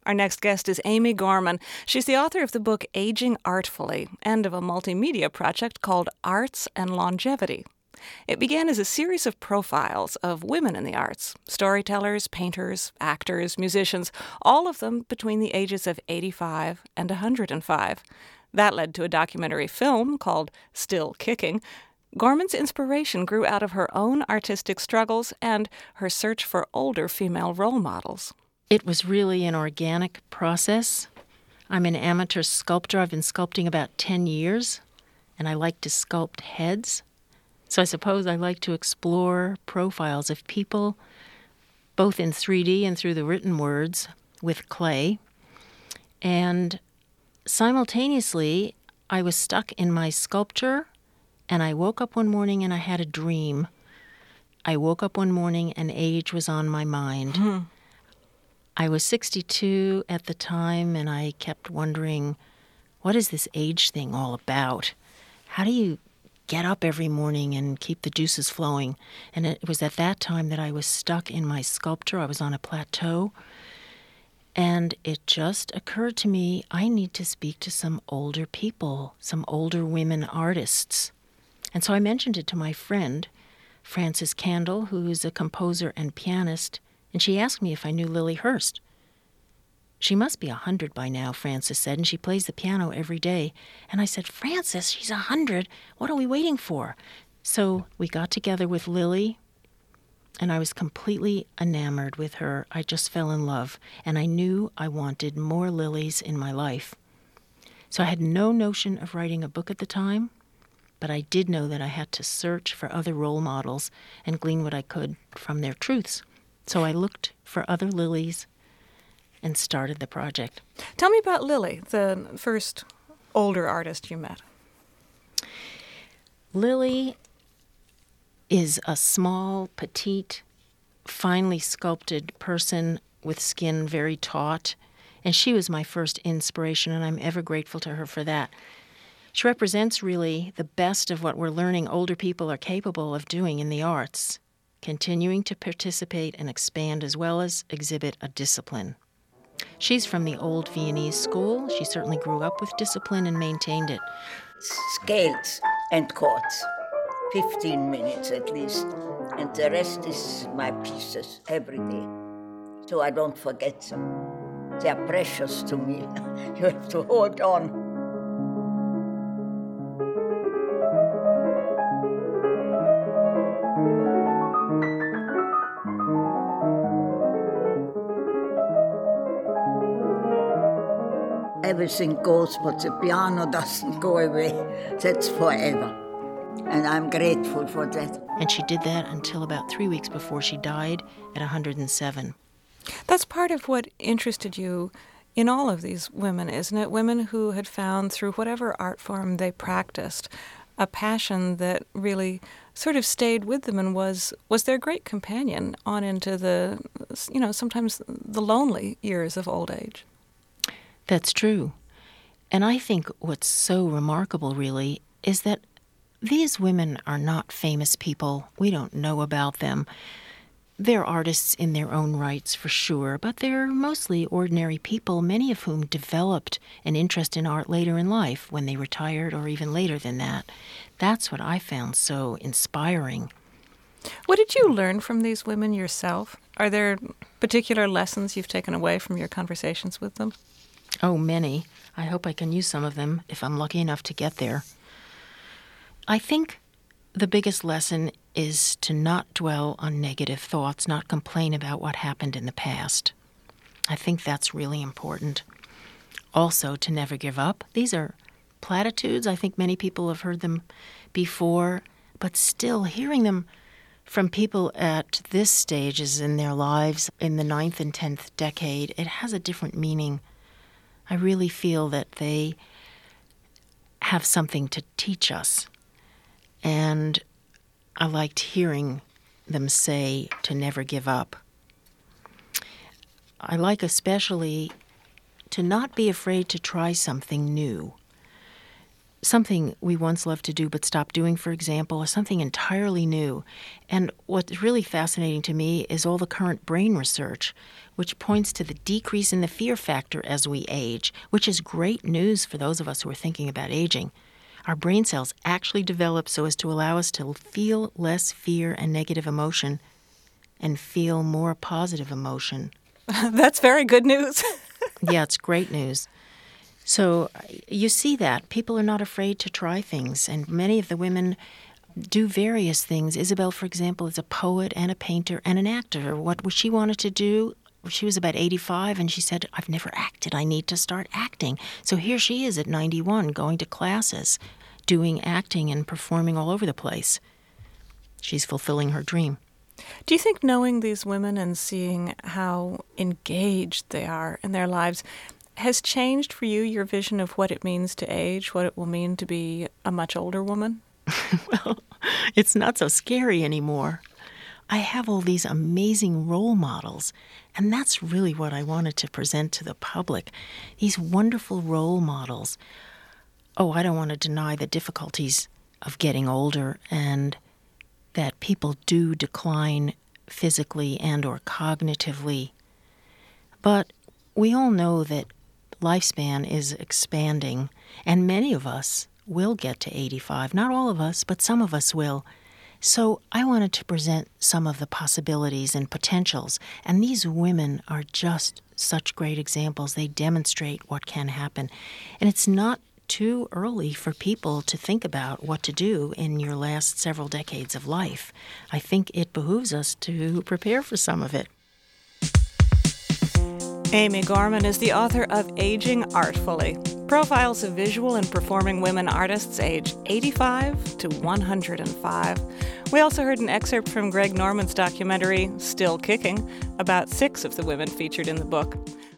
Our next guest is Amy Gorman. She's the author of the book Aging Artfully and of a multimedia project called Arts and Longevity. It began as a series of profiles of women in the arts, storytellers, painters, actors, musicians, all of them between the ages of 85 and 105. That led to a documentary film called Still Kicking. Gorman's inspiration grew out of her own artistic struggles and her search for older female role models. It was really an organic process. I'm an amateur sculptor. I've been sculpting about 10 years, and I like to sculpt heads. So I suppose I like to explore profiles of people, both in 3D and through the written words, with clay. And simultaneously, I was stuck in my sculpture, and I woke up one morning and I had a dream. I woke up one morning and age was on my mind. Mm-hmm. I was 62 at the time, and I kept wondering, what is this age thing all about? How do you get up every morning and keep the juices flowing? And it was at that time that I was stuck in my sculpture. I was on a plateau, and it just occurred to me, I need to speak to some older people, some older women artists. And so I mentioned it to my friend, Frances Candle, who's a composer and pianist, and she asked me if I knew Lily Hurst. She must be 100 by now, Frances said, and she plays the piano every day. And I said, Frances, she's 100. What are we waiting for? So we got together with Lily, and I was completely enamored with her. I just fell in love, and I knew I wanted more Lilies in my life. So I had no notion of writing a book at the time, but I did know that I had to search for other role models and glean what I could from their truths. So I looked for other Lilies and started the project. Tell me about Lily, the first older artist you met. Lily is a small, petite, finely sculpted person with skin very taut, and she was my first inspiration, and I'm ever grateful to her for that. She represents really the best of what we're learning older people are capable of doing in the arts, continuing to participate and expand as well as exhibit a discipline. She's from the old Viennese school. She certainly grew up with discipline and maintained it. Scales and chords, 15 minutes at least, and the rest is my pieces every day, so I don't forget them. They are precious to me. You have to hold on. Everything goes, but the piano doesn't go away. That's forever. And I'm grateful for that. And she did that until about 3 weeks before she died at 107. That's part of what interested you in all of these women, isn't it? Women who had found, through whatever art form they practiced, a passion that really sort of stayed with them and was their great companion on into the, sometimes the lonely years of old age. That's true. And I think what's so remarkable, really, is that these women are not famous people. We don't know about them. They're artists in their own rights, for sure, but they're mostly ordinary people, many of whom developed an interest in art later in life, when they retired or even later than that. That's what I found so inspiring. What did you learn from these women yourself? Are there particular lessons you've taken away from your conversations with them? Oh, many. I hope I can use some of them if I'm lucky enough to get there. I think the biggest lesson is to not dwell on negative thoughts, not complain about what happened in the past. I think that's really important. Also, to never give up. These are platitudes. I think many people have heard them before, but still hearing them from people at this stages in their lives, in the 9th and 10th decade, it has a different meaning. I really feel that they have something to teach us. And I liked hearing them say to never give up. I like especially to not be afraid to try something new. something we once loved to do but stopped doing, for example, or something entirely new. And what's really fascinating to me is all the current brain research, which points to the decrease in the fear factor as we age, which is great news for those of us who are thinking about aging. Our brain cells actually develop so as to allow us to feel less fear and negative emotion and feel more positive emotion. That's very good news. Yeah, it's great news. So you see that. People are not afraid to try things, and many of the women do various things. Isabel, for example, is a poet and a painter and an actor. What she wanted to do, she was about 85, and she said, I've never acted. I need to start acting. So here she is at 91, going to classes, doing acting and performing all over the place. She's fulfilling her dream. Do you think knowing these women and seeing how engaged they are in their lives has changed for you your vision of what it means to age, what it will mean to be a much older woman? Well, it's not so scary anymore. I have all these amazing role models, and that's really what I wanted to present to the public, these wonderful role models. Oh, I don't want to deny the difficulties of getting older and that people do decline physically and or cognitively. But we all know that lifespan is expanding, and many of us will get to 85. Not all of us, but some of us will. So I wanted to present some of the possibilities and potentials, and these women are just such great examples. They demonstrate what can happen. And it's not too early for people to think about what to do in your last several decades of life. I think it behooves us to prepare for some of it. Amy Gorman is the author of Aging Artfully, profiles of visual and performing women artists aged 85 to 105. We also heard an excerpt from Greg Norman's documentary, Still Kicking, about 6 of the women featured in the book.